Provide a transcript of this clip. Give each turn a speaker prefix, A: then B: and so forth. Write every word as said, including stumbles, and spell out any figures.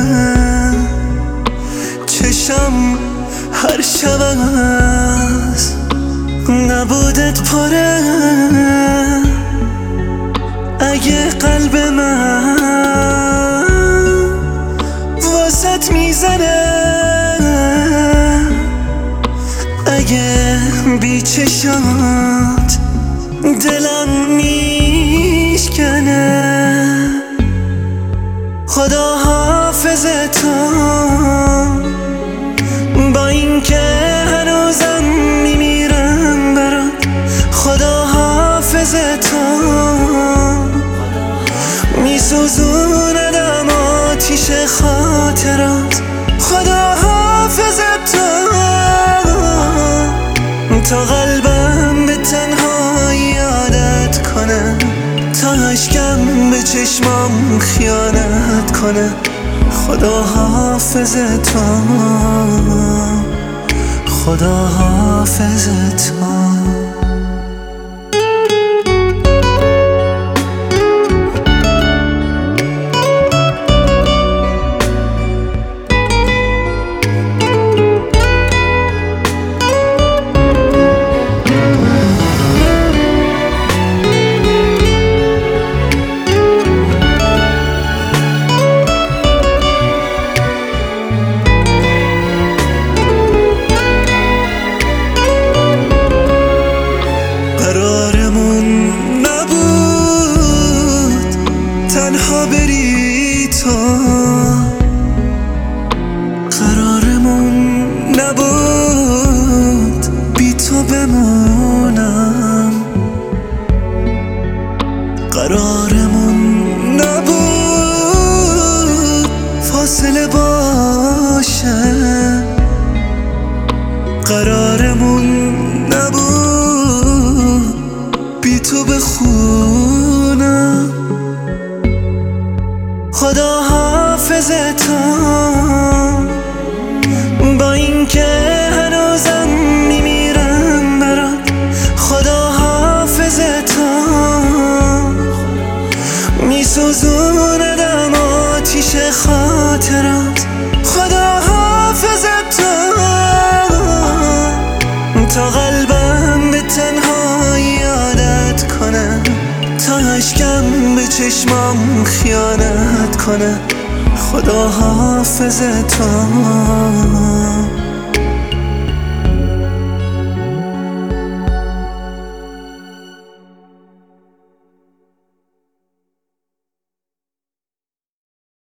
A: چشم هر شب از نبودت پره. اگه قلب من واسط میزنه، اگه بی چشات دلم میشکنه، خدا حافظتم با این که هنوزم میمیرم برات. خدا حافظتم میسوزوندم آتیش خاطرات. خدا حافظتم تا قلبم به تنهایی عادت کنه، تا اشکم به چشمام خیانت کنه. خدا حافظتم، خدا حافظتم. قرارمون نبود تنها بری تو، قرارمون نبود بی تو بمونم، قرارمون نبود فاصله باشه، قرارمون نبود بی تو بخونم. خدا حافظتم با این که هنوزم میمیرم برات. خدا حافظتم میسوزوندم آتیش خاطرات. خدا حافظتم تا قلبم به تنهایی عادت کنه، تا اشکم به چشمام خیانت کنه. خدا حافظتم.